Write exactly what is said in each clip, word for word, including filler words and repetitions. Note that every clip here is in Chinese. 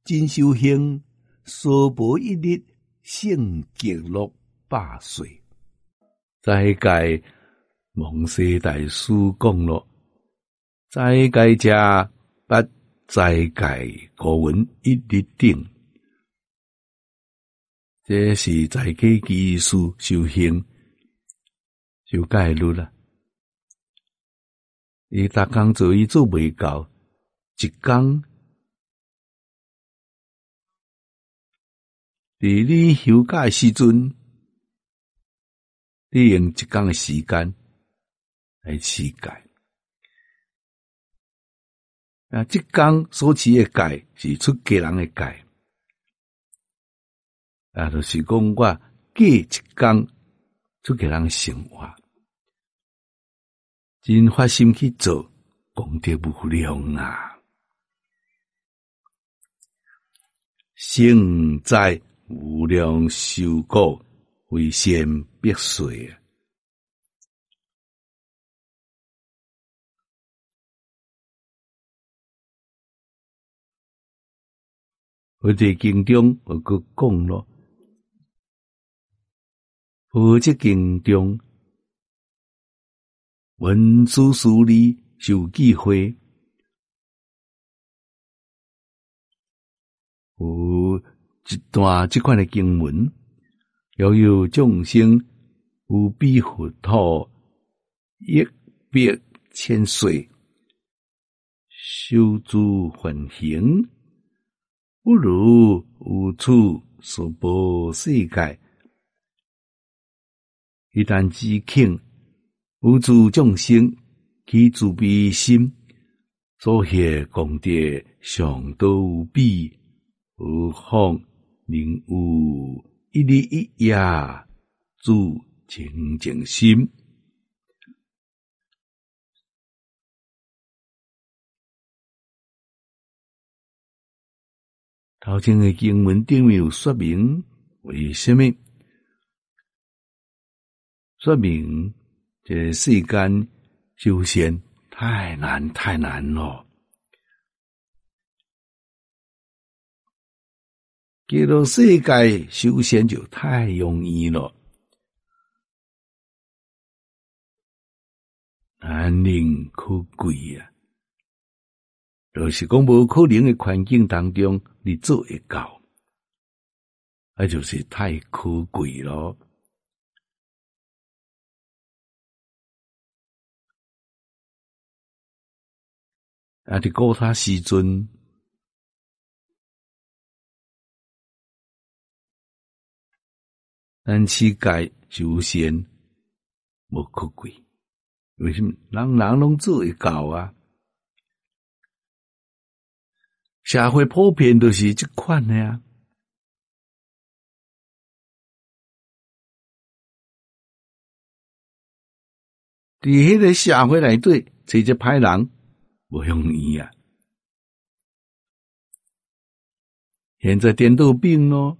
真修行，娑婆一日，胜极乐百岁。在界蒙西大师讲咯，在界者不在界古文一日顶，这是在界技术修行修戒律啦。伊逐工做伊做袂到，一工伫你休假诶时阵，你用一工诶时间来持戒。啊，即工所持诶戒是出家人诶戒，啊，就是讲我过一工出家人生活，真发心去做，功德无量啊！胜在无量寿果，为先必岁啊！我伫经中我佮讲咯，佛即经中文殊师利受记会，有一段即款的经文，要有众生有比佛陀一百千岁，修诸梵行，不如有处娑婆世界。一旦只肯有诸众生起慈悲心，所现功德上多无比，何况能有一日一夜助清净心。头前的经文顶面有说明，为什么？说明这世间修仙太难太难了。极乐世界修仙就太容易了，难能可贵啊！就是讲无可能的环境当中，你做会到，那就是太可贵咯。啊！伫古早时阵，咱世界修仙无可贵，为什么？人人拢做会到啊！社会普遍都是这款的啊。伫迄个社会内底，找一歹人无容易啊。现在颠倒病咯，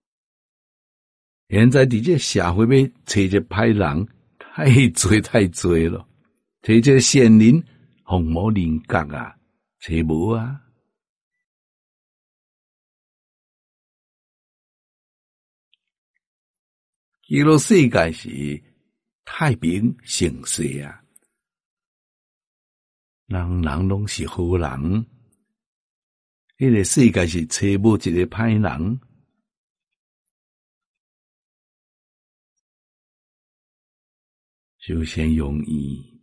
现在伫这社会要找一歹人，太多太多了。找一个仙人，凤毛麟角啊，找无啊。极乐世界是太平盛世啊，人人拢是好人，迄个世界是找无一个歹人。修仙容易，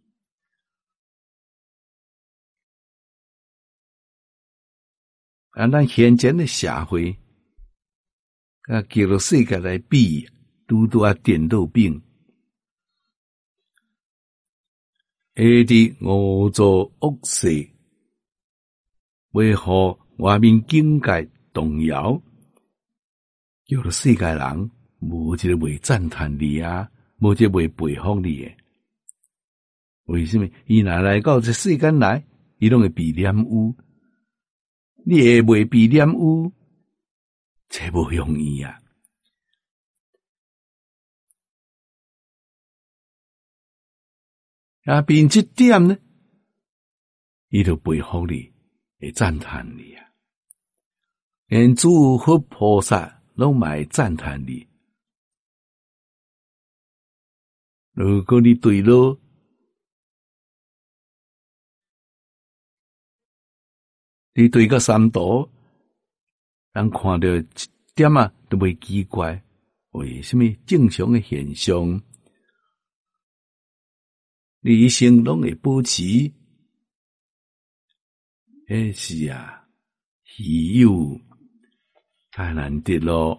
啊，咱现前的社会，甲极乐世界来比，拄拄啊颠倒病。下伫五座恶世，为何外面境界动摇？叫做世界人无一个袂赞叹你啊，无一个袂佩服你诶。为什么？伊若来到这世间来，伊拢会被染污。你会袂被染污，这无容易啊。啊，凭这点呢，伊就佩服你，会赞叹你啊。 连诸佛菩萨拢嘛会赞叹你。如果你对了，你对个三途，人看到一点啊都袂奇怪，为什么正常的现象，你一生拢会保持？迄是啊，稀有太难得咯。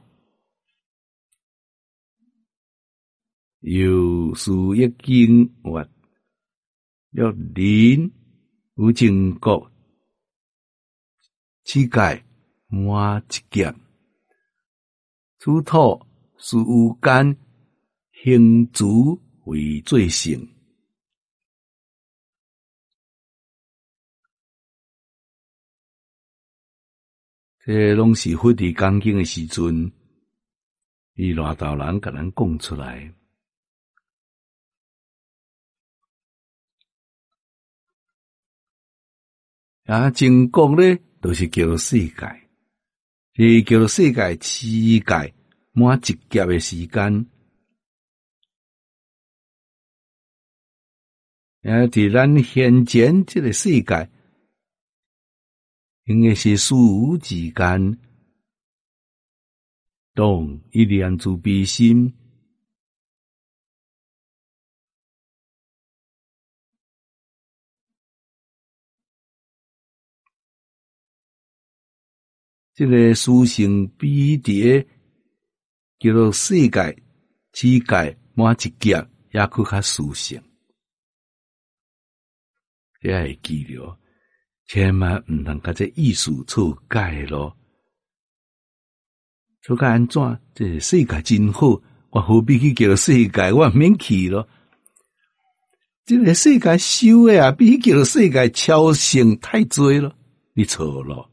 有事一经活，若人有正觉，世界满一劫，此土是有间行足为最胜。这拢是佛伫讲经的时阵，伊赖道人甲咱讲出来。啊，正觉咧，就是叫做世界，是叫做世界世界满一劫的时间。啊，伫咱现前这个世界，应该是事无之间，动一念慈悲心。这个殊胜彼伫叫做世界世界满一劫，也去较殊胜。这会记着，千万毋通甲这意思错解咯。错解安怎？这个世界真好，我何必去叫世界？我免去咯。这个世界修的啊，比叫世界超胜太多了，你错咯。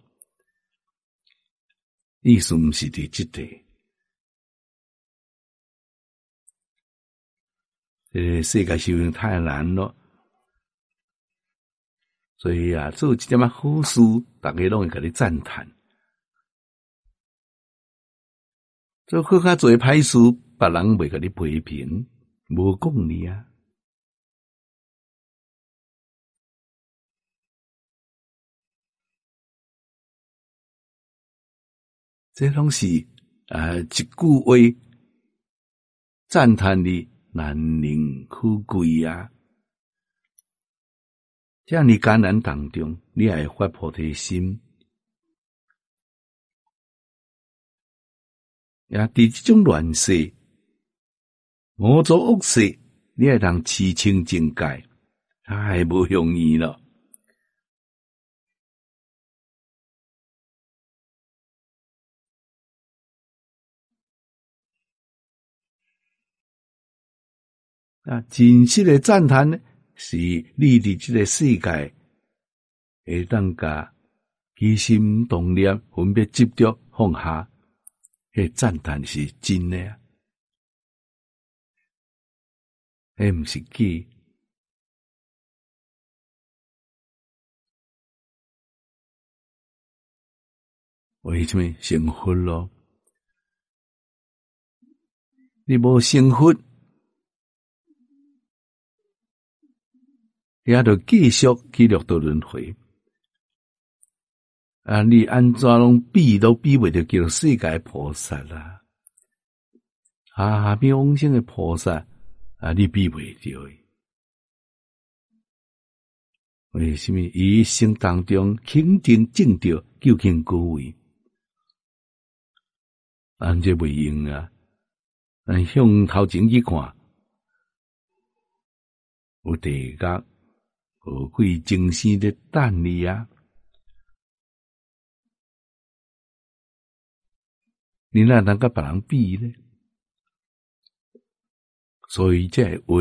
意思毋是伫即地，这世界修行太难了，所以啊，做一点仔好事，大家拢会甲你赞叹；做更较侪歹事，别人袂甲你批评，无讲你啊。这拢是啊一句话赞叹你难能可贵啊！这样你艰难当中，你也会发菩提心，也伫这种乱世、五浊恶世，你会当持清净戒，太无容易了。啊，真实的赞叹呢，是你伫这个世界会当甲起心动念、分别执着放下，迄赞叹是真的啊，迄毋是假。为什么成佛咯？你无成佛，也着继续去六道轮回。啊，你安怎拢比都比袂着叫世界菩萨啦？啊，下面往生的菩萨啊，你比袂着诶。为什么伊一生当中肯定证着究竟高位？安这袂用啊！咱向头前去看，有地觉。何贵精神的等你啊！你哪能甲别人比呢？所以这话，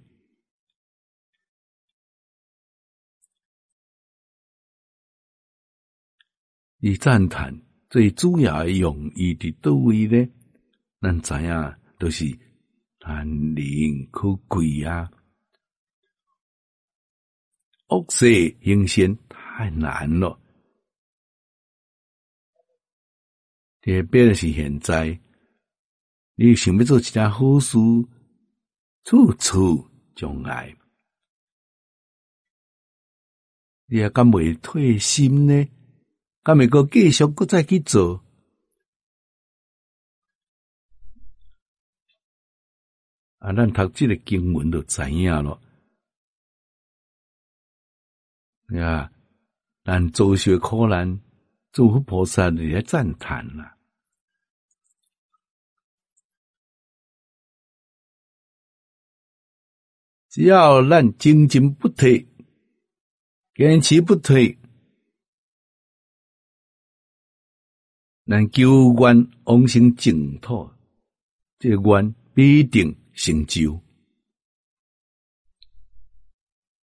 伊赞叹最主要的用意伫倒位呢？咱知影都是难能可贵啊！恶世行善太难了， 特别的是现在，你想要做一件好事，处处障碍，你也敢袂退心呢？敢会阁继续阁再去做？啊，咱读这个经文就知影咯。啊，咱遭受苦难，诸佛菩萨就来赞叹啦。只要咱精进不退，坚持不退，咱求愿往生净土，这个愿必定成就。